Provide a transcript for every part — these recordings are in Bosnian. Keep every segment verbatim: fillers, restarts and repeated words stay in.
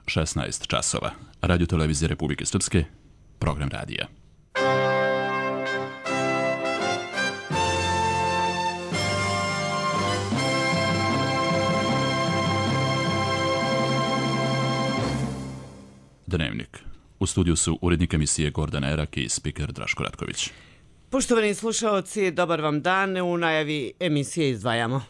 šesnaest časova. Radio televizije Republike Srpske, program radija. Dnevnik. U studiju su urednik emisije Gordana Erak i spiker Draško Ratković. Poštovani slušaoci, dobar vam dan. U najavi emisije izdvajamo.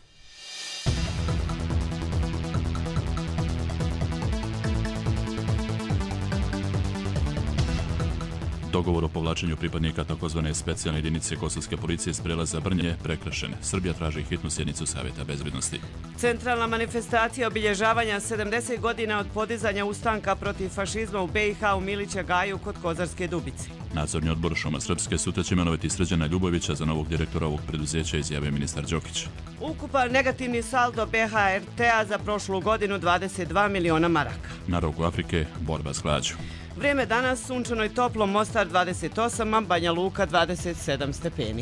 Dogovor o povlačenju pripadnika tzv. Specijalne jedinice kosovske policije s prelaza Brnje prekršen. Srbija traži hitnu sjednicu Savjeta bezbednosti. Centralna manifestacija obilježavanja sedamdeset godina od podizanja ustanka protiv fašizma u B i H u Milića Gaju kod Kozarske Dubice. Nadzorni odbor Šuma Srpske sutra će imenovati Srđana Ljubovića za novog direktora ovog preduzeća, izjavio ministar Đokić. Ukupan negativni saldo B H R T-a za prošlu godinu dvadeset dva miliona maraka. Na rogu Afrike borba s glađu. Vrijeme danas sunčano i toplo, Mostar dvadeset osam, a Banja Luka dvadeset sedam stepeni.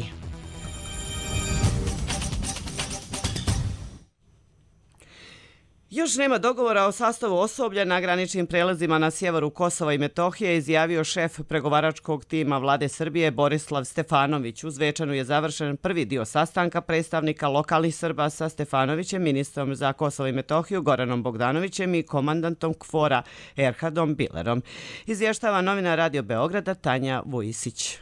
Još nema dogovora o sastavu osoblja na graničnim prelazima na sjeveru Kosova i Metohije, izjavio šef pregovaračkog tima Vlade Srbije Borislav Stefanović. U Zvečanu je završen prvi dio sastanka predstavnika lokalnih Srba sa Stefanovićem, ministrom za Kosovo i Metohiju Goranom Bogdanovićem i komandantom KFOR-a Erhardom Bilerom. Izvještava novinar Radio Beograda Tanja Vujisić.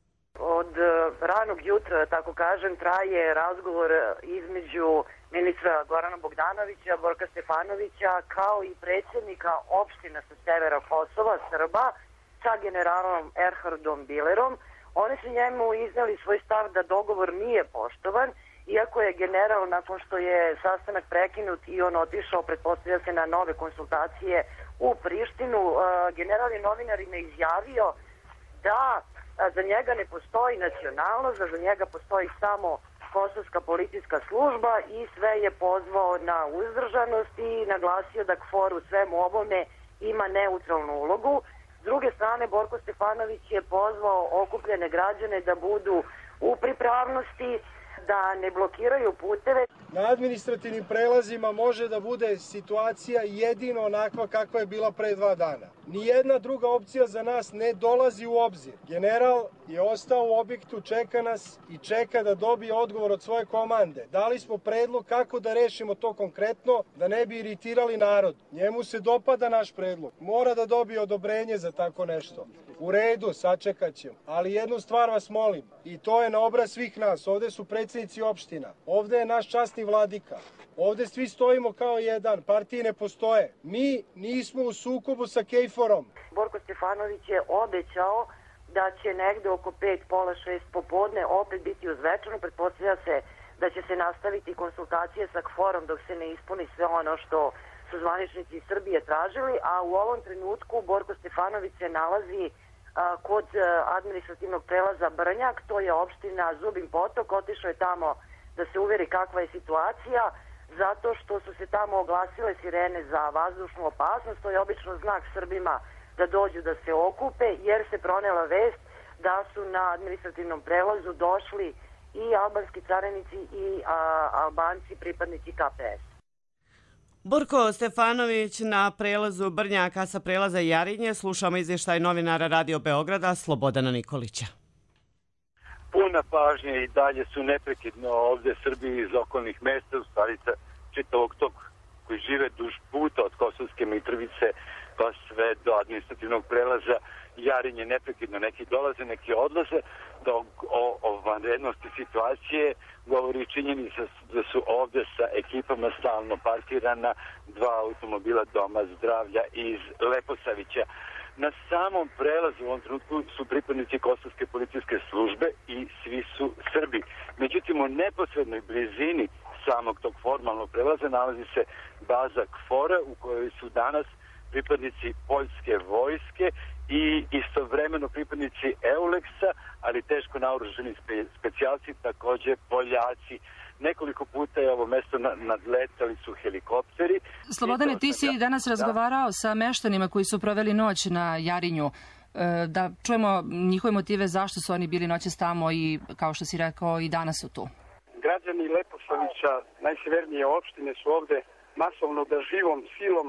Od ranog jutra, tako kažem, traje razgovor između ministra Gorana Bogdanovića, Borka Stefanovića, kao i predsjednika opština sa severa Kosova, Srba, sa generalom Erhardom Bilerom. Oni su njemu iznali svoj stav da dogovor nije poštovan, iako je general, nakon što je sastanak prekinut i on otišao, pretpostavlja se na nove konsultacije u Prištinu, general je novinarima izjavio da za njega ne postoji nacionalnost, da za njega postoji samo kosovska policijska služba i sve je pozvao na uzdržanost i naglasio da KFOR u svemu ovome ima neutralnu ulogu. S druge strane, Borko Stefanović je pozvao okupljene građane da budu u pripravnosti, da ne blokiraju puteve. Na administrativnim prelazima može da bude situacija jedino onakva kakva je bila pre dva dana. Nijedna druga opcija za nas ne dolazi u obzir. General je ostao u objektu, čeka nas i čeka da dobije odgovor od svoje komande. Dali smo predlog kako da rešimo to konkretno, da ne bi iritirali narod. Njemu se dopada naš predlog. Mora da dobije odobrenje za tako nešto. U redu, sačekat ćemo. Ali jednu stvar vas molim, i to je na obraz svih nas. Ovde su predsjednici opština. Ovde je naš časni vladika. Ovde svi stojimo kao jedan. Partije ne postoje. Mi nismo u sukobu sa Kejforom. Borko Stefanović je obećao da će negde oko pet, pola šest popodne opet biti u Zvečanu. Pretpostavlja se da će se nastaviti konsultacije sa KFOR-om dok se ne ispuni sve ono što su zvaničnici Srbije tražili, a u ovom trenutku Borko Stefanović se nalazi a, kod a, administrativnog prelaza Brnjak, to je opština Zubin Potok. Otišao je tamo da se uveri kakva je situacija, zato što su se tamo oglasile sirene za vazdušnu opasnost. To je obično znak Srbima da dođu da se okupe, jer se pronela vest da su na administrativnom prelazu došli i albanski carinici i a, Albanci, pripadnici K P S. Borko Stefanović na prelazu Brnjaka sa prelaza Jarinje. Slušamo izvještaj novinara Radio Beograda Slobodana Nikolića. Puna pažnja i dalje su neprekidno ovdje Srbi iz okolnih mjesta, u stvari čitavog tog koji žive duž puta od Kosovske Mitrovice pa sve do administrativnog prelaza Jarinje. Neprekidno neki dolaze, neki odlaze. Da o, o vanrednosti situacije govori činjenica da su ovdje sa ekipama stalno parkirana dva automobila Doma zdravlja iz Leposavića. Na samom prelazu u ovom trenutku su pripadnici Kosovske policijske službe i svi su Srbi. Međutim, u neposrednoj blizini samog tog formalnog prelaza nalazi se baza KFOR-a u kojoj su danas pripadnici poljske vojske i istovremeno pripadnici Euleksa, ali teško naoružani spe, specijalci, također Poljaci. Nekoliko puta je ovo mesto nadletali su helikopteri. Slobodane, ti si danas razgovarao sa meštanima koji su proveli noć na Jarinju. Da čujemo njihove motive zašto su oni bili noćas tamo i, kao što si rekao, i danas su tu. Građani Leposavića, najsjevernije opštine, su ovde masovno da živom silom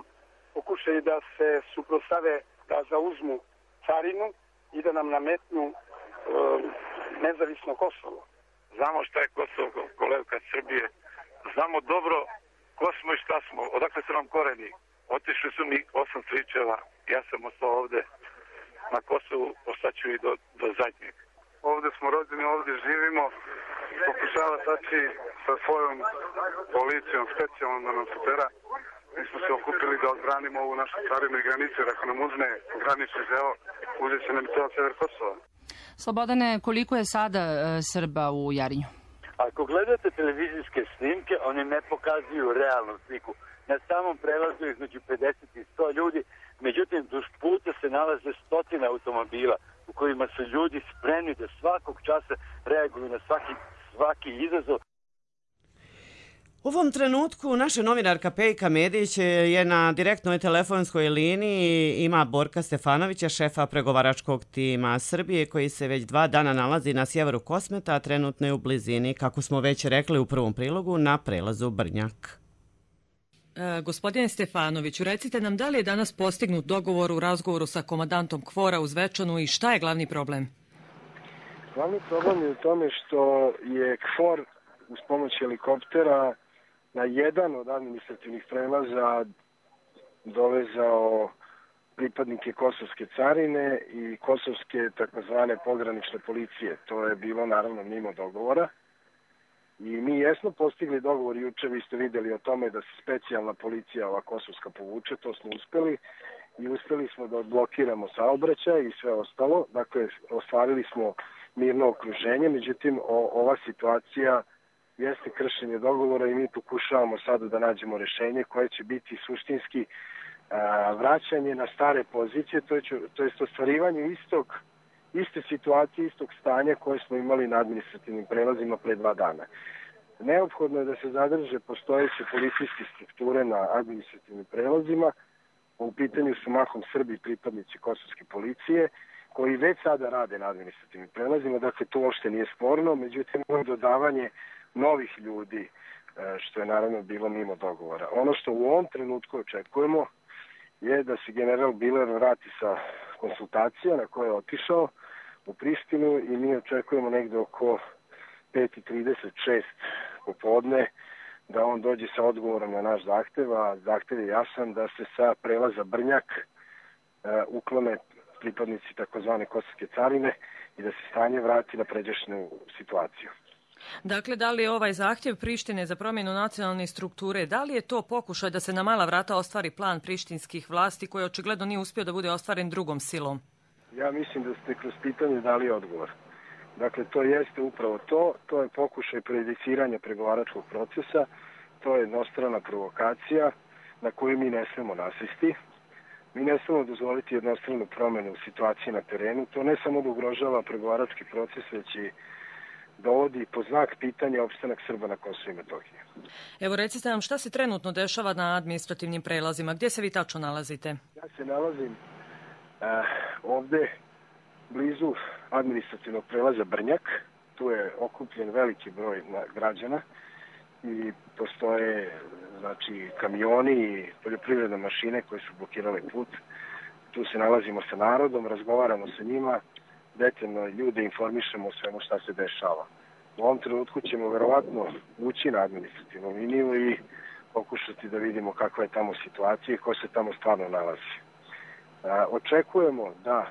pokušaju da se suprotstave, da zauzmu carinu i da nam nametnu e, nezavisno Kosovo. Znamo šta je Kosovo, kolega Srbije. Znamo dobro ko smo i šta smo, odakle su nam koreni. Otišli su mi osam stričeva, ja sam ostao ovde na Kosovu, ostaću i do, do zadnjeg. Ovde smo rođeni, ovde živimo, pokušava tači sa svojom policijom specijalnom da nam supera. Mi smo se okupili da odbranimo ovu našu carinu i granicu, jer ako nam uzme granični deo, uzet će nam i ceo sever Kosova. Slobodane, koliko je sada e, Srba u Jarinju? Ako gledate televizijske snimke, oni ne pokazuju realnu sliku. Na samom prelazu između pedeset i sto ljudi, međutim, duž puta se nalaze stotine automobila u kojima su ljudi spremni da svakog časa reaguju na svaki, svaki izazov. U ovom trenutku naša novinarka Pejka Medić je na direktnoj telefonskoj liniji, ima Borka Stefanovića, šefa pregovaračkog tima Srbije, koji se već dva dana nalazi na sjeveru Kosmeta, a trenutno je u blizini, kako smo već rekli u prvom prilogu, na prelazu Brnjak. E, gospodine Stefanoviću, recite nam da li je danas postignut dogovor u razgovoru sa komandantom KFOR-a u Zvečanu i šta je glavni problem? Glavni problem je u tome što je KFOR uz pomoć helikoptera na jedan od administrativnih prelaza dovezao pripadnike Kosovske carine i Kosovske takozvane pogranične policije. To je bilo naravno mimo dogovora. I mi jesmo postigli dogovor juče, vi ste vidjeli o tome da se specijalna policija, ova kosovska, povuče, to smo uspeli i uspeli smo da odblokiramo saobraćaj i sve ostalo. Dakle, ostvarili smo mirno okruženje, međutim o, ova situacija jeste kršenje dogovora i mi pokušavamo sada da nađemo rešenje koje će biti suštinski a, vraćanje na stare pozicije, to je, to je ostvarivanje istog, iste situacije, istog stanja koje smo imali na administrativnim prelazima pre dva dana. Neophodno je da se zadrže postojeće policijske strukture na administrativnim prelazima. U pitanju su mahom Srbi pripadnici Kosovske policije, koji već sada rade na administrativnim prelazima, dakle to uopšte nije sporno, međutim dodavanje novih ljudi, što je naravno bilo mimo dogovora. Ono što u ovom trenutku očekujemo je da se general Biler vrati sa konsultacija na koje je otišao u Prištinu i mi očekujemo negde oko pet i trideset šest popodne da on dođe sa odgovorom na naš zahtev, a zahtev je jasan da se sa prelaza Brnjak uh, uklone pripadnici takozvane Kosovske carine i da se stanje vrati na pređašnju situaciju. Dakle, da li je ovaj zahtjev Prištine za promjenu nacionalne strukture, da li je to pokušaj da se na mala vrata ostvari plan prištinskih vlasti koji očigledno nije uspio da bude ostvaren drugom silom? Ja mislim da ste kroz pitanje dali odgovor. Dakle, to jeste upravo to, to je pokušaj prejudiciranja pregovaračkog procesa, to je jednostrana provokacija na koju mi ne smemo nasesti. Mi ne smemo dozvoliti jednostranu promjenu situacije na terenu, to ne samo da ugrožava pregovarački proces, već i dovodi po znak pitanja opstanak Srba na Kosovu i Metohiji. Evo recite nam šta se trenutno dešava na administrativnim prelazima, gdje se vi tačno nalazite? Ja se nalazim uh, ovde blizu administrativnog prelaza Brnjak, tu je okupljen veliki broj građana i postoje znači kamioni i poljoprivredne mašine koje su blokirale put. Tu se nalazimo sa narodom, razgovaramo sa njima, detaljno ljude informišemo o svemu šta se dešava. U ovom trenutku ćemo verovatno ući na administrativnu liniju i pokušati da vidimo kakva je tamo situacija i ko se tamo stvarno nalazi. A, očekujemo da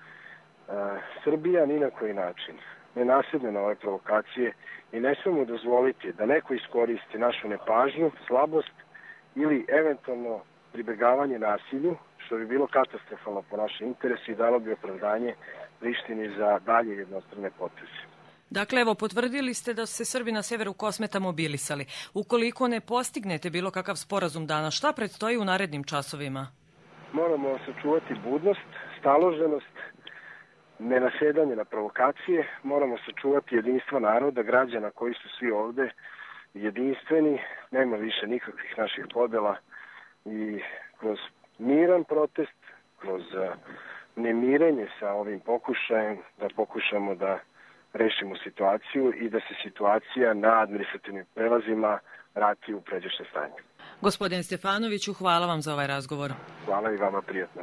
a, Srbija ni na koji način ne nasedne na ove provokacije i ne smemo dozvoliti da neko iskoristi našu nepažnju, slabost ili eventualno pribegavanje nasilju, što bi bilo katastrofalno po našem interesu i dalo bi opravdanje Prištini za dalje jednostrane poteze. Dakle, evo, potvrdili ste da su se Srbi na severu Kosmeta mobilisali. Ukoliko ne postignete bilo kakav sporazum danas, šta predstoji u narednim časovima? Moramo sačuvati budnost, staloženost, nenasedanje na provokacije, moramo sačuvati jedinstvo naroda, građana koji su svi ovde jedinstveni, nema više nikakvih naših podela i kroz miran protest, kroz nemirenje sa ovim pokušajem da pokušamo da rešimo situaciju i da se situacija na administrativnim prelazima vrati u pređašnje stanje. Gospodin Stefanoviću, hvala vam za ovaj razgovor. Hvala i vama, prijatno.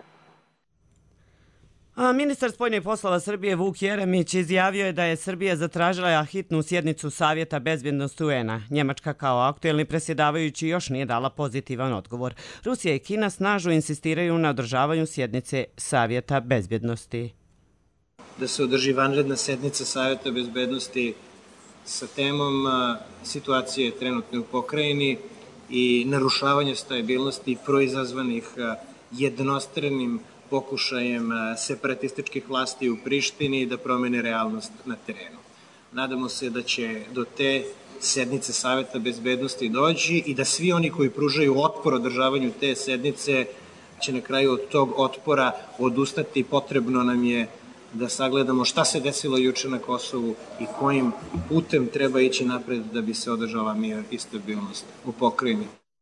A ministar spoljnih poslova Srbije Vuk Jeremić izjavio je da je Srbija zatražila hitnu sjednicu Savjeta bezbjednosti U N-a. Njemačka kao aktuelni predsjedavajući još nije dala pozitivan odgovor. Rusija i Kina snažno insistiraju na održavanju sjednice Savjeta bezbjednosti. Da se održi vanredna sednica Savjeta bezbednosti sa temom situacije trenutne u pokrajini i narušavanja stabilnosti proizazvanih jednostranim pokušajem separatističkih vlasti u Prištini da promene realnost na terenu. Nadamo se da će do te sednice Savjeta bezbednosti doći i da svi oni koji pružaju otpor održavanju te sednice će na kraju od tog otpora odustati. Potrebno nam je da sagledamo šta se desilo juče na Kosovu i kojim putem treba ići napred da bi se održala mir i stabilnost u pokrajini.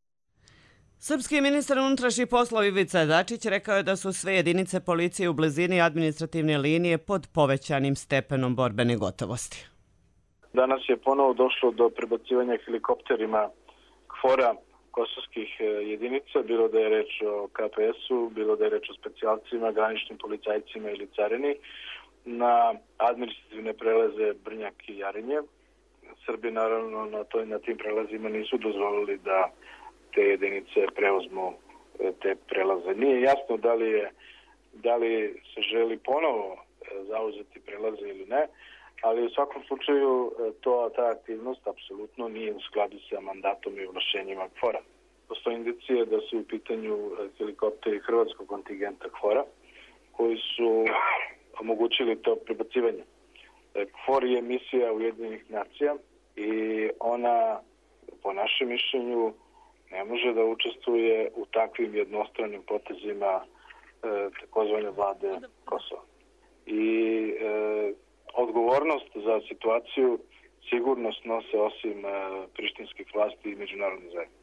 Srpski ministar unutrašnjih poslova Ivica Dačić rekao je da su sve jedinice policije u blizini administrativne linije pod povećanim stepenom borbene gotovosti. Danas je ponovo došlo do prebacivanja helikopterima KFOR-a kosovskih jedinica, bilo da je reč o K P S-u, bilo da je reč o specijalcima, graničnim policajcima ili carini, na administrativne prelaze Brnjak i Jarinje. Srbi naravno na, toj, na tim prelazima nisu dozvolili da te jedinice preuzmu te prelaze. Nije jasno da li, je, da li se želi ponovo zauzeti prelaze ili ne, ali u svakom slučaju to, ta aktivnost apsolutno nije u skladu sa mandatom i ovlašćenjima KFOR-a. Postoje indicije da su u pitanju helikopteri hrvatskog kontingenta KFOR-a koji su omogućili to prebacivanje. KFOR je misija Ujedinjenih nacija i ona, po našem mišljenju, ne može da učestvuje u takvim jednostranim potezima e, takozvane vlade Kosova. I e, odgovornost za situaciju sigurno snose osim e, prištinskih vlasti i međunarodne zajednice.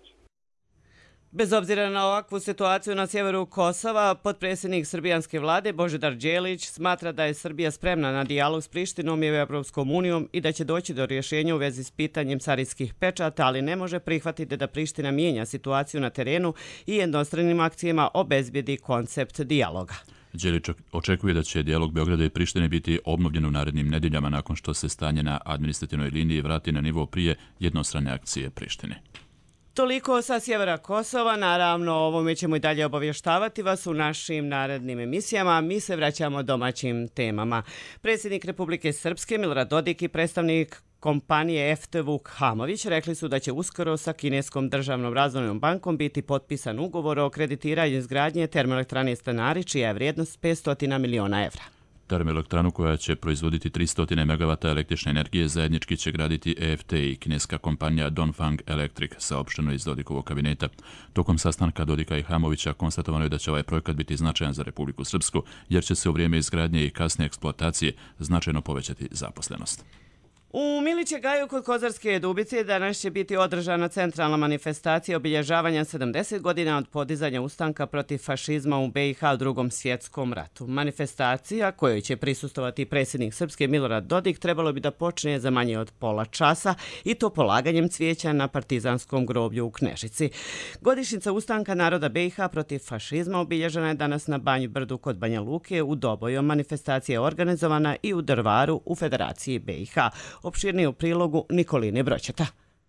Bez obzira na ovakvu situaciju na sjeveru Kosova, potpredsjednik srbijanske vlade Božidar Đelić smatra da je Srbija spremna na dijalog s Prištinom i Evropskom unijom i da će doći do rješenja u vezi s pitanjem carinskih pečata, ali ne može prihvatiti da Priština mijenja situaciju na terenu i jednostranim akcijama obezbijedi koncept dijaloga. Đelić očekuje da će dijalog Beograda i Prištine biti obnovljen u narednim nedeljama nakon što se stanje na administrativnoj liniji vrati na nivo prije jednostrane akcije Prištine. Toliko sa sjevera Kosova, naravno o ovome ćemo i dalje obavještavati vas u našim narednim emisijama, mi se vraćamo domaćim temama. Predsjednik Republike Srpske Milorad Dodik i predstavnik kompanije F T Vuk Hamović rekli su da će uskoro sa kineskom državnom razvojnom bankom biti potpisan ugovor o kreditiranju izgradnje termoelektrane Stanari, čija je vrijednost petsto miliona evra. Termoelektranu koja će proizvoditi tristo megavata električne energije zajednički će graditi E F T i kineska kompanija Dongfang Electric, saopšteno iz Dodikovog kabineta. Tokom sastanka Dodika i Hamovića konstatovano je da će ovaj projekat biti značajan za Republiku Srpsku, jer će se u vrijeme izgradnje i kasne eksploatacije značajno povećati zaposlenost. U Miliće Gaju kod Kozarske Dubice danas će biti održana centralna manifestacija obilježavanja sedamdeset godina od podizanja ustanka protiv fašizma u B i H u Drugom svjetskom ratu. Manifestacija, kojoj će prisustovati predsjednik Srpske Milorad Dodik, trebalo bi da počne za manje od pola časa i to polaganjem cvijeća na partizanskom groblju u Knežici. Godišnjica ustanka naroda B i H protiv fašizma obilježena je danas na Banji Brdu kod Banja Luke u Dobojom. Manifestacija je organizovana i u Drvaru u Federaciji B i H. Opširnije u prilogu Nikoline Broćeta.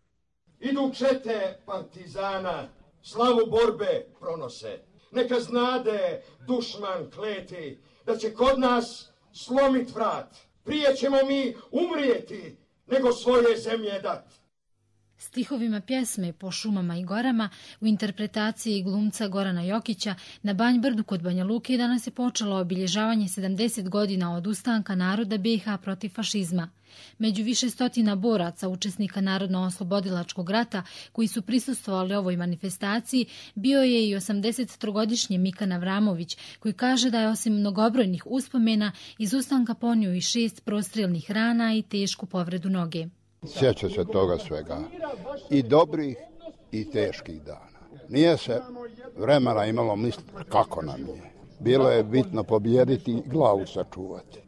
Idu čete partizana, slavu borbe pronose. Neka znade dušman kleti da će kod nas slomit vrat. Prije ćemo mi umrijeti nego svoje zemlje dati. Stihovima pjesme Po šumama i gorama u interpretaciji glumca Gorana Jokića na Banj Brdu kod Banja Luke danas je počelo obilježavanje sedamdeset godina od ustanka naroda B i H protiv fašizma. Među više stotina boraca, učesnika Narodno-oslobodilačkog rata koji su prisustvovali ovoj manifestaciji, bio je i osamdesettrogodišnji Mikan Avramović, koji kaže da je osim mnogobrojnih uspomena iz ustanka ponio i šest prostrijelnih rana i tešku povredu noge. Sjeća se toga svega, i dobrih i teških dana. Nije se vremena imalo misliti kako nam je. Bilo je bitno pobijediti i glavu sačuvati.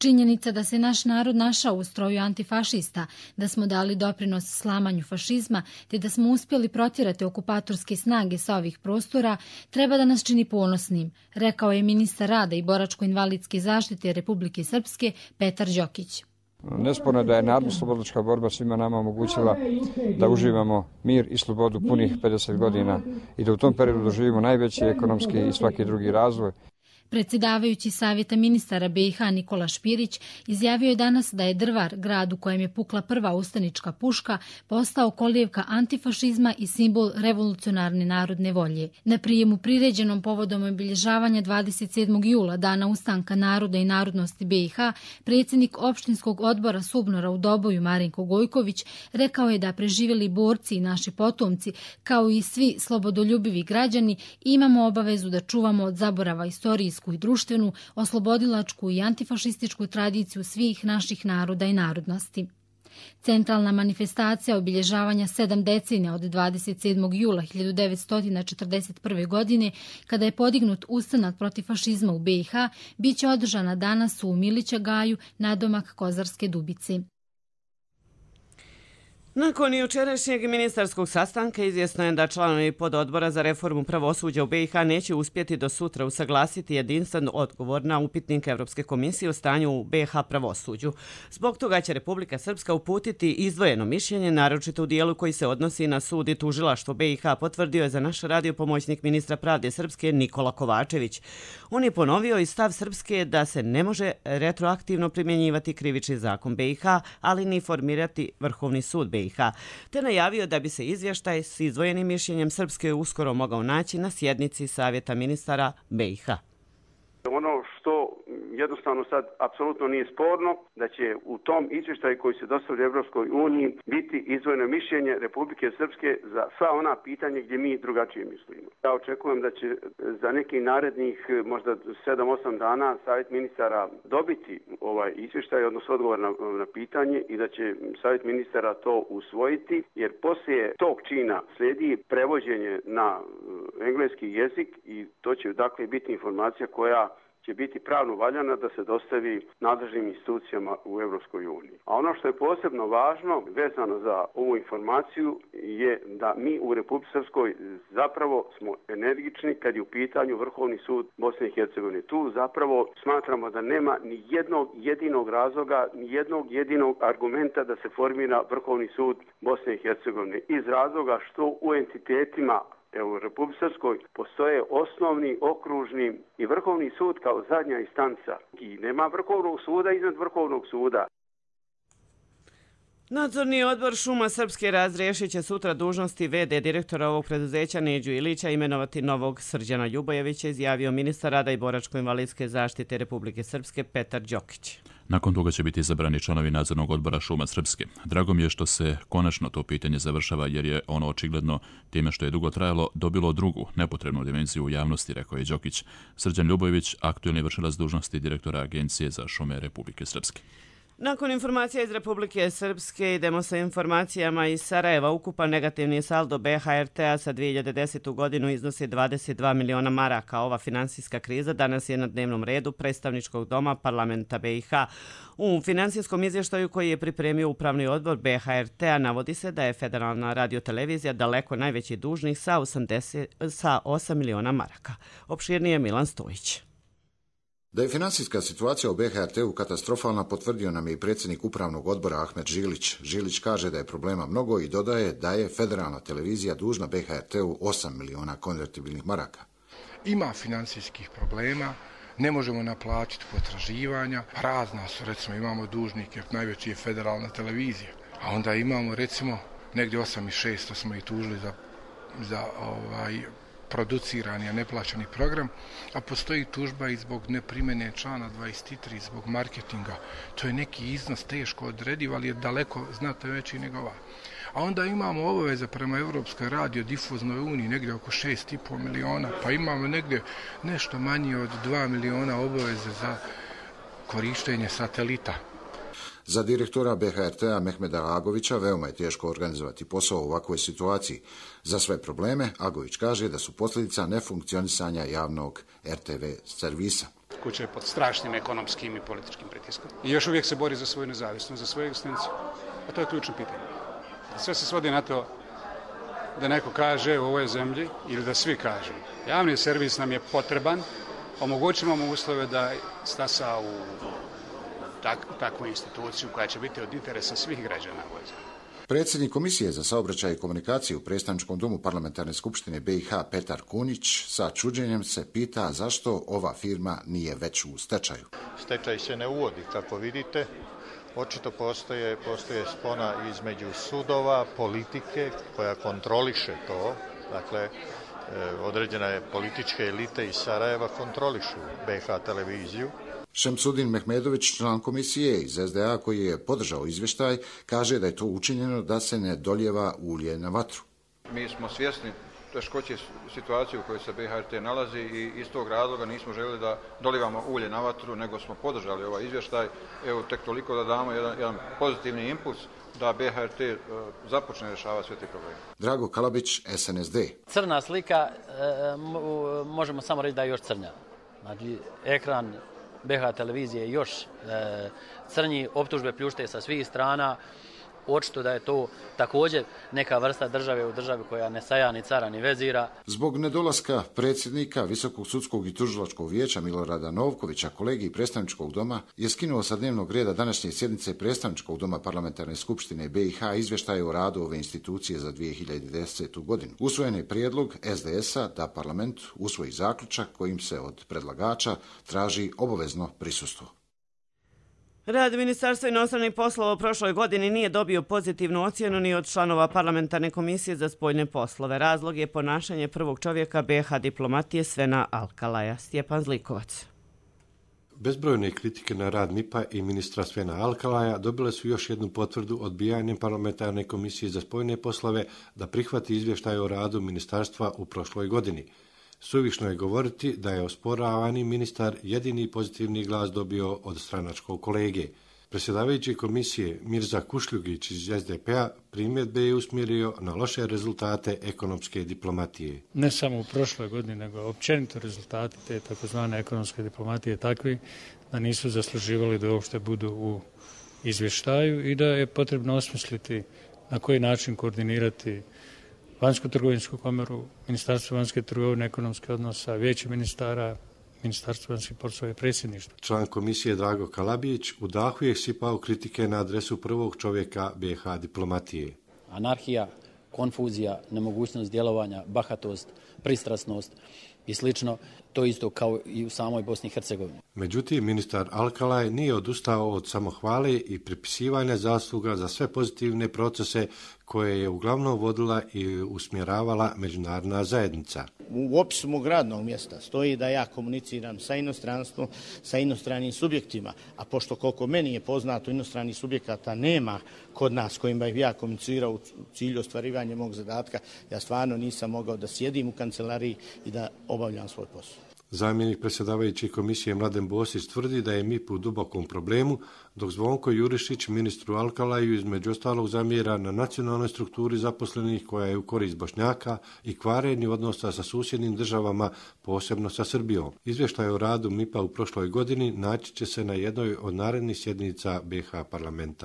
Činjenica da se naš narod našao u stroju antifašista, da smo dali doprinos slamanju fašizma, te da smo uspjeli protjerati okupatorske snage sa ovih prostora, treba da nas čini ponosnim, rekao je ministar rada i boračko-invalidske zaštite Republike Srpske Petar Đokić. Nesporno je da je narodno-slobodilačka borba svima nama omogućila da uživamo mir i slobodu punih pedeset godina i da u tom periodu doživimo najveći ekonomski i svaki drugi razvoj. Predsjedavajući Savjeta ministara B i H Nikola Špirić izjavio je danas da je Drvar, grad u kojem je pukla prva ustanička puška, postao kolijevka antifašizma i simbol revolucionarne narodne volje. Na prijemu priređenom povodom obilježavanja dvadeset sedmog jula, dana ustanka naroda i narodnosti B i H, predsjednik opštinskog odbora Subnora u Doboju Marinko Gojković rekao je da preživjeli borci i naši potomci, kao i svi slobodoljubivi građani, imamo obavezu da čuvamo od zaborava istorijsku i društvenu, oslobodilačku i antifašističku tradiciju svih naših naroda i narodnosti. Centralna manifestacija obilježavanja sedam decenija od dvadeset sedmog jula hiljadu devetsto četrdeset prve. godine, kada je podignut ustanak protiv fašizma u B i H, bit će održana danas u Milića Gaju, nadomak Kozarske Dubice. Nakon jučerašnjeg ministarskog sastanka izvjesno je da članovi pododbora za reformu pravosuđa u B i H neće uspjeti do sutra usaglasiti jedinstven odgovor na upitnik Evropske komisije o stanju u B i H pravosuđu. Zbog toga će Republika Srpska uputiti izdvojeno mišljenje, naročito u dijelu koji se odnosi na sud i tužilaštvo B i H, potvrdio je za naš radio pomoćnik ministra pravde Srpske Nikola Kovačević. On je ponovio i stav Srpske da se ne može retroaktivno primjenjivati krivični zakon B i H, ali ni formirati Vrhovni sud B i H, te najavio da bi se izvještaj s izdvojenim mišljenjem Srpske uskoro mogao naći na sjednici Savjeta ministara B i H. Ono što jednostavno sad apsolutno nije sporno, da će u tom izvještaju koji se dostavlja Evropskoj uniji biti izdvojeno mišljenje Republike Srpske za sva ona pitanja gdje mi drugačije mislimo. Ja očekujem da će za neki narednih možda sedam osam dana Savjet ministara dobiti ovaj izvještaj, odnosno odgovor na, na pitanje, i da će Savjet ministara to usvojiti, jer poslije tog čina slijedi prevođenje na engleski jezik i to će dakle biti informacija koja će biti pravno valjana da se dostavi nadležnim institucijama u Europskoj uniji. A ono što je posebno važno vezano za ovu informaciju je da mi u Republici Srpskoj zapravo smo energični kad je u pitanju Vrhovni sud Bosne i Hercegovine. Tu zapravo smatramo da nema ni jednog jedinog razloga, ni jednog jedinog argumenta da se formira Vrhovni sud Bosne i Hercegovine, iz razloga što u entitetima u Republici Srpskoj postoje osnovni, okružni i Vrhovni sud kao zadnja instanca. I nema Vrhovnog suda iznad Vrhovnog suda. Nadzorni odbor Šuma Srpske razriješit će sutra dužnosti ve de direktora ovog preduzeća Neđu Ilića imenovati novog Srđana Ljubojevića, izjavio ministar rada i boračko-invalidske zaštite Republike Srpske Petar Đokić. Nakon toga će biti izabrani članovi nadzornog odbora Šuma Srpske. Drago mi je što se konačno to pitanje završava, jer je ono očigledno, time što je dugo trajalo, dobilo drugu, nepotrebnu dimenziju u javnosti, rekao je Đokić. Srđan Ljubojević, aktuelni vršilac dužnosti direktora Agencije za šume Republike Srpske. Nakon informacija iz Republike Srpske idemo sa informacijama iz Sarajeva. Ukupan negativni saldo be ha er te a za dvije hiljade desetu. godinu iznosi dvadeset dva miliona maraka. Ova finansijska kriza danas je na dnevnom redu predstavničkog doma parlamenta be i ha. U finansijskom izvještaju koji je pripremio upravni odbor be ha er te a navodi se da je Federalna radiotelevizija daleko najveći dužnik sa, osamdeset, sa osam miliona maraka. Opširnije Milan Stojić. Da je finansijska situacija u be ha er te u katastrofalna potvrdio nam je i predsjednik upravnog odbora Ahmet Žilić. Žilić kaže da je problema mnogo i dodaje da je Federalna televizija dužna be ha er te u osam miliona konvertibilnih maraka. Ima finansijskih problema, ne možemo naplatiti potraživanja, razna su, recimo imamo dužnike, najveći je Federalna televizija, a onda imamo recimo negdje osam i šesto smo i tužili za, za ovaj... producirani, a neplaćani program, a postoji tužba i zbog neprimjene člana dvadeset tri, zbog marketinga. To je neki iznos teško odrediv, ali je daleko znatno veći nego ovaj. A onda imamo obaveze prema Evropskoj radiodifuznoj uniji, negdje oko šest i pol miliona, pa imamo negdje nešto manje od dva miliona obaveze za korištenje satelita. Za direktora be ha er te a Mehmeda Agovića veoma je teško organizovati posao u ovakvoj situaciji. Za sve probleme Agović kaže da su posljedica nefunkcionisanja javnog er te ve servisa. kuće pod strašnim ekonomskim i političkim pritiskom. I još uvijek se bori za svoju nezavisnost, za svoju egzistenciju. A to je ključno pitanje. Sve se svodi na to da neko kaže u ovoj zemlji ili da svi kažu javni servis nam je potreban, omogućimo mu uslove da stasa u tak, takvu instituciju koja će biti od interesa svih građana u ovoj zemlji. Predsjednik Komisije za saobraćaj i komunikaciju u Predstavničkom domu Parlamentarne skupštine B i H Petar Kunić sa čuđenjem se pita zašto ova firma nije već u stečaju. Stečaj se ne uvodi, kako vidite. Očito postoje, postoje spona između sudova, politike koja kontroliše to. Dakle, određena je politička elita iz Sarajeva kontrolišu B i H televiziju. Šemsudin Mehmedović, član komisije iz S D A koji je podržao izvještaj, kaže da je to učinjeno da se ne doljeva ulje na vatru. Mi smo svjesni teškoće situacije u kojoj se B H T nalazi i iz tog razloga nismo željeli da dolivamo ulje na vatru, nego smo podržali ovaj izvještaj. Evo, tek toliko da damo jedan, jedan pozitivni impuls da B H T uh, započne rješavati sve te probleme. Drago Kalabić, S N S D. Crna slika, e, možemo samo reći da je još crnja. Znači, ekran B H televizije još e, crnji, optužbe pljušte sa svih strana. Očito da je to također neka vrsta države u državi koja ne saja ni cara ni vezira. Zbog nedolaska predsjednika Visokog sudskog i tužilačkog vijeća Milorada Novkovića, kolegij Predstavničkog doma je skinuo sa dnevnog reda današnje sjednice Predstavničkog doma Parlamentarne skupštine B i H izvještaje o radu ove institucije za dvije hiljade desetu godinu. Usvojen je prijedlog S D S-a da parlament usvoji zaključak kojim se od predlagača traži obavezno prisustvo. Rad Ministarstva inostranih poslova u prošloj godini nije dobio pozitivnu ocjenu ni od članova Parlamentarne komisije za spoljne poslove. Razlog je ponašanje prvog čovjeka B i H diplomatije Svena Alkalaja. Stjepan Zlikovac. Bezbrojne kritike na rad M I P-a i ministra Svena Alkalaja dobile su još jednu potvrdu odbijanjem Parlamentarne komisije za spoljne poslove da prihvati izvještaj o radu ministarstva u prošloj godini. Suvišno je govoriti da je osporavani ministar jedini pozitivni glas dobio od stranačkog kolege. Predsjedavajući komisije Mirza Kušljugić iz S D P-a primjedbe je usmjerio na loše rezultate ekonomske diplomatije. Ne samo u prošloj godini, nego općenito rezultati te takozvane ekonomske diplomatije takvi da nisu zasluživali da uopšte budu u izvještaju i da je potrebno osmisliti na koji način koordinirati Vanjsku trgovinsku komoru, Ministarstvo vanjske trgovine, ekonomske odnosa, Vijeće ministara, Ministarstvo vanjskih poslova i predsjedništva. Član komisije Drago Kalabić u dahu je sipao kritike na adresu prvog čovjeka B i H diplomatije. Anarhija, konfuzija, nemogućnost djelovanja, bahatost, pristrasnost i slično, to isto kao i u samoj Bosni i Hercegovini. Međutim, ministar Alkalaj nije odustao od samohvale i pripisivanja zasluga za sve pozitivne procese koje je uglavnom vodila i usmjeravala međunarodna zajednica. U opisu mog radnog mjesta stoji da ja komuniciram sa inostranstvom, sa inostranim subjektima, a pošto koliko meni je poznato inostranih subjekata nema kod nas kojima bih ja komunicirao u cilju ostvarivanja mog zadatka, ja stvarno nisam mogao da sjedim u kancelariji i da obavljam svoj posao. Zamjenik predsjedavajući komisije Mladen Bosić tvrdi da je M I P u dubokom problemu, dok Zvonko Jurišić ministru Alkalaju između ostalog zamjera na nacionalnoj strukturi zaposlenih koja je u korist Bošnjaka i kvarenju odnosa sa susjednim državama, posebno sa Srbijom. Izvještaj o radu M I P-a u prošloj godini naći će se na jednoj od narednih sjednica B i H parlamenta.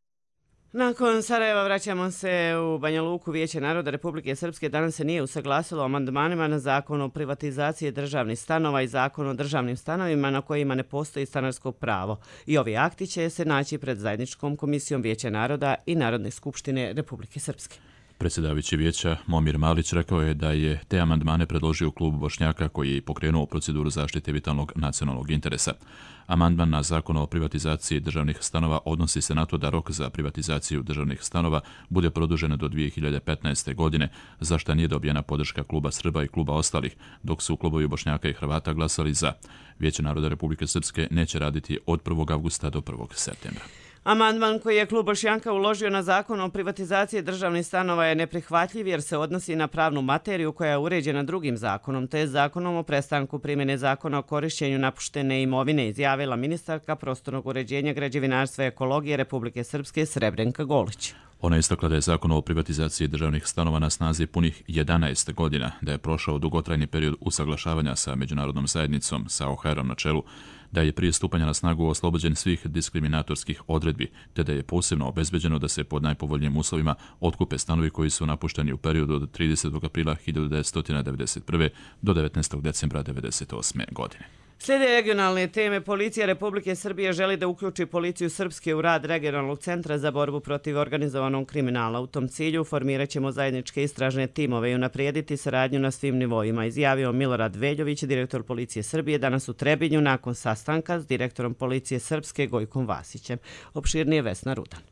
Nakon Sarajeva vraćamo se u Banja Luku. Vijeće naroda Republike Srpske danas se nije usaglasilo o amandmanima na zakon o privatizaciji državnih stanova i zakon o državnim stanovima na kojima ne postoji stanarsko pravo. I ovi akti će se naći pred zajedničkom komisijom Vijeća naroda i Narodne skupštine Republike Srpske. Predsjedavajući vijeća Momir Malić rekao je da je te amandmane predložio klub Bošnjaka koji je pokrenuo proceduru zaštite vitalnog nacionalnog interesa. Amandman na zakon o privatizaciji državnih stanova odnosi se na to da rok za privatizaciju državnih stanova bude produžen do dvije hiljade petnaeste. godine, za što nije dobijena podrška kluba Srba i kluba ostalih, dok su klubovi Bošnjaka i Hrvata glasali za. Vijeće naroda Republike Srpske neće raditi od prvog avgusta do prvog septembra. Amandman koji je klub Bošnjaka uložio na zakon o privatizaciji državnih stanova je neprihvatljiv jer se odnosi na pravnu materiju koja je uređena drugim zakonom, te zakonom o prestanku primjene zakona o korišćenju napuštene imovine, izjavila ministarka prostornog uređenja, građevinarstva i ekologije Republike Srpske Srebrenka Golić. Ona je istakla da je zakon o privatizaciji državnih stanova na snazi punih jedanaest godina, da je prošao dugotrajni period usaglašavanja sa međunarodnom zajednicom, sa O H R-om na čelu, da je prije stupanja na snagu oslobođen svih diskriminatorskih odredbi, te da je posebno obezbeđeno da se pod najpovoljnijim uslovima otkupe stanovi koji su napušteni u periodu od tridesetog aprila hiljadu devetsto devedeset prve do devetnaestog decembra devedeset osme godine. Slijede regionalne teme. Policija Republike Srbije želi da uključi policiju Srpske u rad regionalnog centra za borbu protiv organizovanog kriminala. U tom cilju formirat ćemo zajedničke istražne timove i unaprijediti saradnju na svim nivoima, izjavio Milorad Veljović, direktor Policije Srbije, danas u Trebinju nakon sastanka s direktorom Policije Srpske Gojkom Vasićem. Opširnije Vesna Rudan.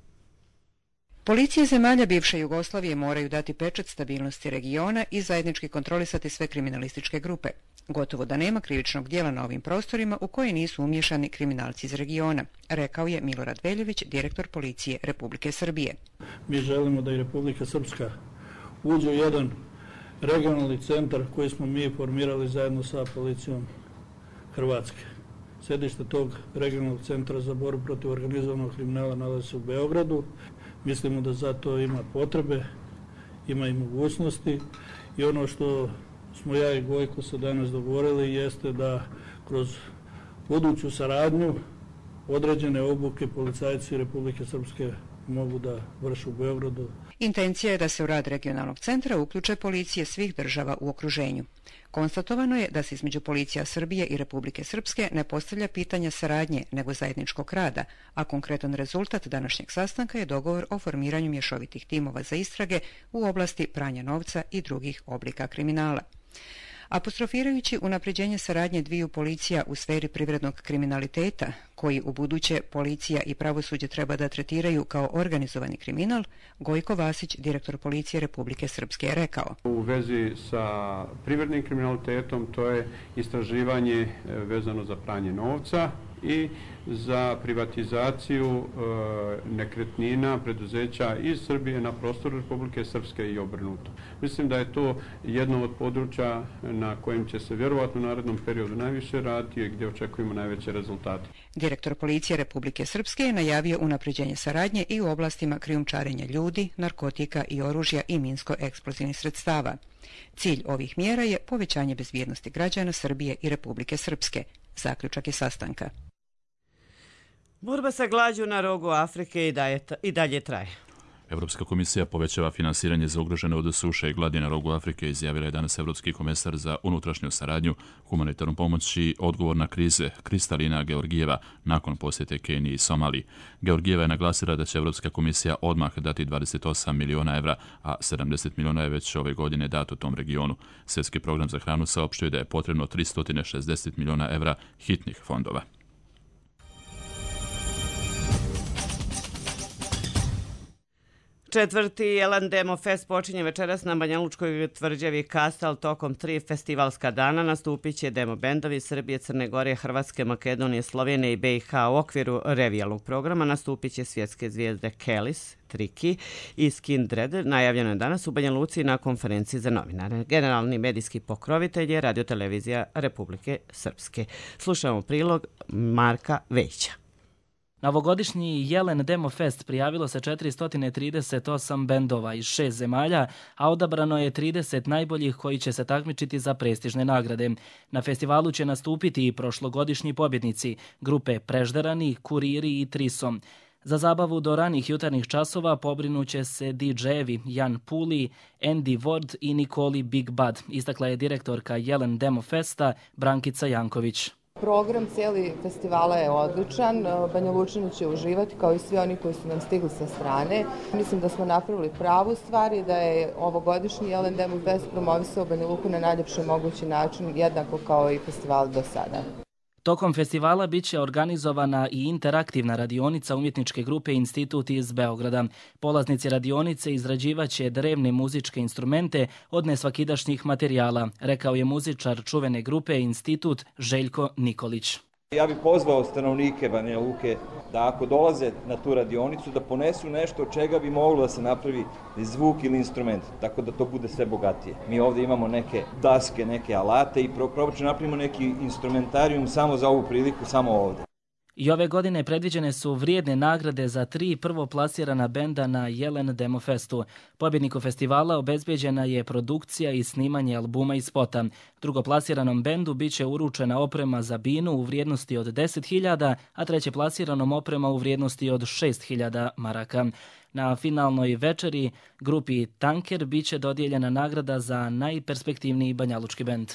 Policije zemalja bivše Jugoslavije moraju dati pečat stabilnosti regiona i zajednički kontrolisati sve kriminalističke grupe. Gotovo da nema krivičnog djela na ovim prostorima u koji nisu umješani kriminalci iz regiona, rekao je Milorad Veljović, direktor Policije Republike Srbije. Mi želimo da i Republika Srpska uđe u jedan regionalni centar koji smo mi formirali zajedno sa Policijom Hrvatske. Sedište tog regionalnog centra za borbu protiv organizovanog kriminala nalazi se u Beogradu. Mislimo da za to ima potrebe, ima i mogućnosti i ono što smo ja i Gojko se danas dogovorili jeste da kroz buduću saradnju određene obuke policajci Republike Srpske mogu da vrše u Beogradu. Intencija je da se u rad regionalnog centra uključe policije svih država u okruženju. Konstatovano je da se između policija Srbije i Republike Srpske ne postavlja pitanja saradnje, nego zajedničkog rada, a konkretan rezultat današnjeg sastanka je dogovor o formiranju mješovitih timova za istrage u oblasti pranja novca i drugih oblika kriminala. Apostrofirajući unapređenje saradnje dviju policija u sferi privrednog kriminaliteta, koji u buduće policija i pravosuđe treba da tretiraju kao organizovani kriminal, Gojko Vasić, direktor Policije Republike Srpske, je rekao. U vezi sa privrednim kriminalitetom to je istraživanje vezano za pranje novca i za privatizaciju e, nekretnina preduzeća iz Srbije na prostoru Republike Srpske i obrnuto. Mislim da je to jedno od područja na kojem će se vjerovatno u narednom periodu najviše raditi i gdje očekujemo najveće rezultate. Direktor Policije Republike Srpske je najavio unapređenje saradnje i u oblastima krijumčarenja ljudi, narkotika i oružja i minsko-eksplozivnih sredstava. Cilj ovih mjera je povećanje bezbjednosti građana Srbije i Republike Srpske. Zaključak je sastanka. Borba sa glađu na rogu Afrike i, daje, i dalje traje. Evropska komisija povećava finansiranje za ugrožene od suše i gladi na rogu Afrike, izjavila je danas Evropski komesar za unutrašnju saradnju, humanitarnu pomoć i odgovor na krize Kristalina Georgijeva nakon posjete Keniji i Somaliji. Georgijeva je naglasila da će Evropska komisija odmah dati dvadeset osam miliona evra, a sedamdeset miliona je već ove godine dato tom regionu. Svjetski program za hranu saopštio da je potrebno tristo šezdeset miliona evra hitnih fondova. Četvrti Jelen Demo Fest počinje večeras na Banjalučkoj tvrđavi Kastal. Tokom tri festivalska dana nastupit će demo bendovi Srbije, Crne Gore, Hrvatske, Makedonije, Slovenije i B i H. U okviru revijalnog programa nastupit će svjetske zvijezde Kelis, Triki i Skindred. Najavljeno je danas u Banja Luci na konferenciji za novinare. Generalni medijski pokrovitelj je Radiotelevizija Republike Srpske. Slušamo prilog Marka Vejića. Na ovogodišnji Jelen Demo Fest prijavilo se četiristo trideset osam bendova iz šest zemalja, a odabrano je trideset najboljih koji će se takmičiti za prestižne nagrade. Na festivalu će nastupiti i prošlogodišnji pobjednici, grupe Prežderani, Kuriri i Trisom. Za zabavu do ranih jutarnjih časova pobrinuće se di džejevi Jan Puli, Andy Ward i Nikoli Big Bad, istakla je direktorka Jelen Demo Festa Brankica Janković. Program cijeli festivala je odličan, Banja Lučani će uživati kao i svi oni koji su nam stigli sa strane. Mislim da smo napravili pravu stvar i da je ovogodišnji Jelen Demo Fest promovisao Banja Luku na najljepši mogući način, jednako kao i festival do sada. Tokom festivala bit će organizovana i interaktivna radionica umjetničke grupe Institut iz Beograda. Polaznici radionice izrađivaće drevne muzičke instrumente od nesvakidašnjih materijala, rekao je muzičar čuvene grupe Institut Željko Nikolić. Ja bih pozvao stanovnike Banja Luke da ako dolaze na tu radionicu da ponesu nešto od čega bi moglo da se napravi zvuk ili instrument, tako da to bude sve bogatije. Mi ovdje imamo neke daske, neke alate i probat ćemo napravimo neki instrumentarijum samo za ovu priliku, samo ovdje. I ove godine predviđene su vrijedne nagrade za tri prvoplasirana benda na Jelen Demofestu. Pobjedniku festivala obezbeđena je produkcija i snimanje albuma i spota. Drugoplasiranom bendu biće uručena oprema za binu u vrijednosti od deset hiljada, a trećeplasiranom oprema u vrijednosti od šest hiljada maraka. Na finalnoj večeri grupi Tanker biće dodijeljena nagrada za najperspektivniji banjalučki bend.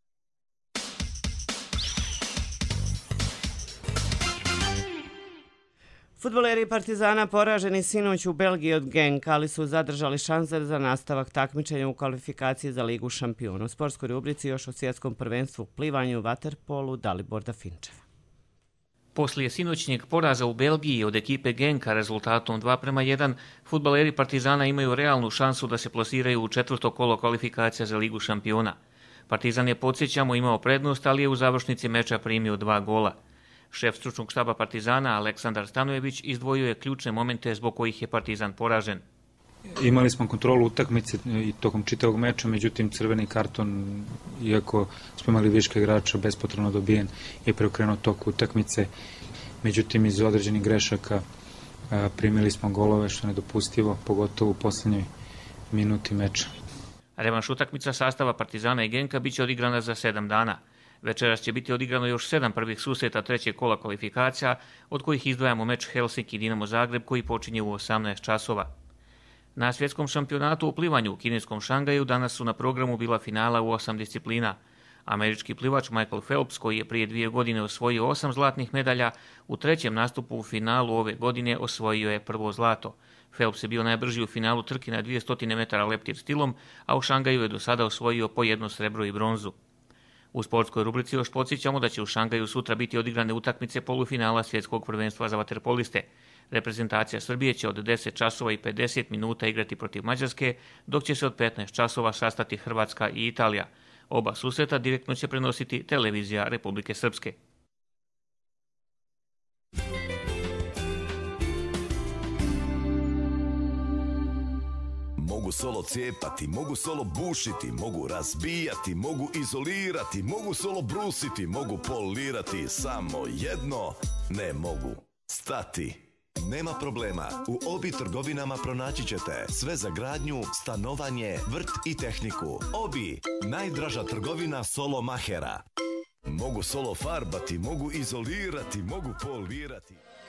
Fudbaleri Partizana poraženi sinoć u Belgiji od Genka, ali su zadržali šanse za nastavak takmičenja u kvalifikaciji za Ligu šampiona. U sportskoj rubrici još o svjetskom prvenstvu plivanju vaterpolu Dalibor Dafinčev. Poslije sinoćnjeg poraza u Belgiji od ekipe Genka rezultatom dva prema jedan, fudbaleri Partizana imaju realnu šansu da se plasiraju u četvrto kolo kvalifikacija za Ligu šampiona. Partizan je, podsjećamo, imao prednost, ali je u završnici meča primio dva gola. Šef stručnog štaba Partizana Aleksandar Stanojević izdvojio je ključne momente zbog kojih je Partizan poražen. Imali smo kontrolu utakmice i tokom čitavog meča, međutim crveni karton, iako smo imali viška igrača bespotrebno dobijen, je preokrenuo tok utakmice. Međutim, iz određenih grešaka primili smo golove, što je nedopustivo, pogotovo u posljednjoj minuti meča. Revanš utakmica sastava Partizana i Genka biće odigrana za sedam dana. Večeras će biti odigrano još sedam prvih susreta trećeg kola kvalifikacija, od kojih izdvajamo meč Helsinki Dinamo Zagreb koji počinje u osamnaest časova. Na svjetskom šampionatu u plivanju u kineskom Šangaju danas su na programu bila finala u osam disciplina. Američki plivač Michael Phelps, koji je prije dvije godine osvojio osam zlatnih medalja, u trećem nastupu u finalu ove godine osvojio je prvo zlato. Phelps je bio najbrži u finalu trke na dvjesto metara leptir stilom, a u Šangaju je do sada osvojio po jedno srebro i bronzu. U sportskoj rubrici još podsjećamo da će u Šangaju sutra biti odigrane utakmice polufinala svjetskog prvenstva za vaterpoliste. Reprezentacija Srbije će od deset časova i pedeset minuta igrati protiv Mađarske, dok će se od petnaest časova sastati Hrvatska i Italija. Oba susreta direktno će prenositi televizija Republike Srpske. Mogu solo cijepati, mogu solo bušiti, mogu razbijati, mogu izolirati, mogu solo brusiti, mogu polirati, samo jedno ne mogu stati. Nema problema, u Obi trgovinama pronaći ćete sve za gradnju, stanovanje, vrt i tehniku. Obi, najdraža trgovina solo mahera. Mogu solo farbati, mogu izolirati, mogu polirati.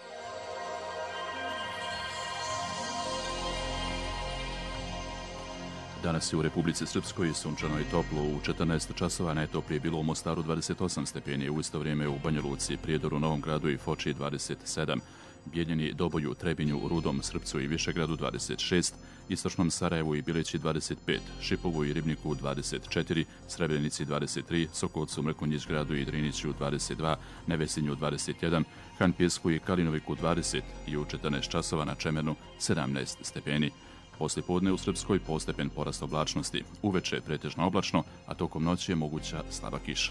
Danas je u Republici Srpskoj sunčano i toplo. U četrnaest časova najtoplije bilo u Mostaru dvadeset osam stepeni, u isto vrijeme u Banja Luci, Prijedoru, Novom Gradu i Foči dvadeset sedam, Bijeljini, Doboju, Trebinju, Rudom, Srpcu i Višegradu dvadeset šest, Istočnom Sarajevu i Bileći dvadeset pet, Šipovu i Ribniku dvadeset četiri, Srebrenici dvadeset tri, Sokolcu, Mrkonjić Gradu i Driniću dvadeset dva, Nevesinju dvadeset jedan, Hanpjesku i Kalinoviku dvadeset i u četrnaest časova na Čemernu sedamnaest stepeni. Poslijepodne u Srpskoj postepen porast oblačnosti. Uveče pretežno oblačno, a tokom noći je moguća slaba kiša.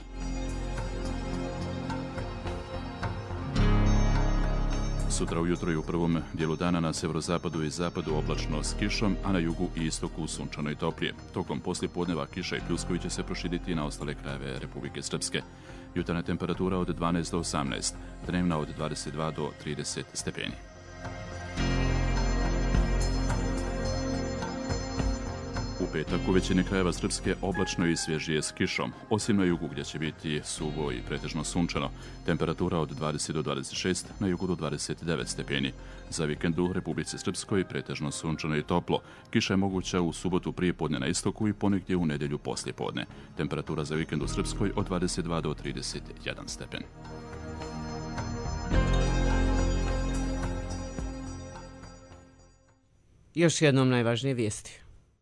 Sutra ujutro i u prvom dijelu dana na severozapadu i zapadu oblačno s kišom, a na jugu i istoku sunčano i toplije. Tokom poslijepodneva kiša i pljuskovi će se proširiti na ostale krajeve Republike Srpske. Jutarnja temperatura od dvanaest do osamnaest, dnevna od dvadeset dva do trideset stepeni. U petak u većini krajeva Srpske oblačno i svježije s kišom, osim na jugu gdje će biti suvo i pretežno sunčano. Temperatura od dvadeset do dvadeset šest, na jugu do dvadeset devet stepeni. Za vikend u Republici Srpskoj pretežno sunčano i toplo. Kiša je moguća u subotu prije podne na istoku i ponegdje u nedjelju poslije podne. Temperatura za vikend u Srpskoj od dvadeset dva do trideset jedan stepen. Još jednom najvažnije vijesti.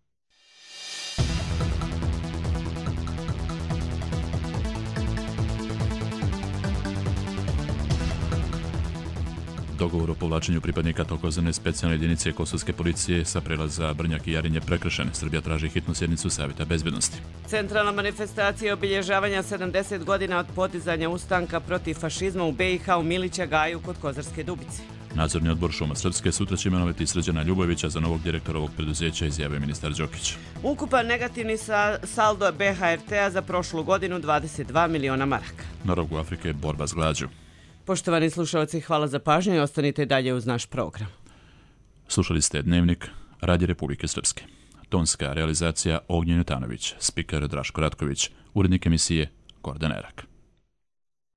Dogovor o povlačenju pripadnika takozvane specijalne jedinice kosovske policije sa prelaza Brnjak i Jarinje prekršen. Srbija traži hitnu sjednicu Savjeta bezbednosti. Centralna manifestacija obilježavanja sedamdeset godina od podizanja ustanka protiv fašizma u B i H u Milića Gaju kod Kozarske Dubice. Nadzorni odbor Šuma Srpske sutra će imenovati Srđana Ljubovića za novog direktora ovog preduzeća, izjavio ministar Đokić. Ukupan negativni saldo B H R T-a za prošlu godinu dvadeset dva miliona maraka. Na rogu Afrike borba s glađu. Poštovani slušalci, hvala za pažnju i ostanite dalje uz naš program. Slušali ste Dnevnik Radio Republike Srpske. Tonska realizacija Ognjen Jutanović, spiker Draško Ratković, urednik emisije Gordan Erak.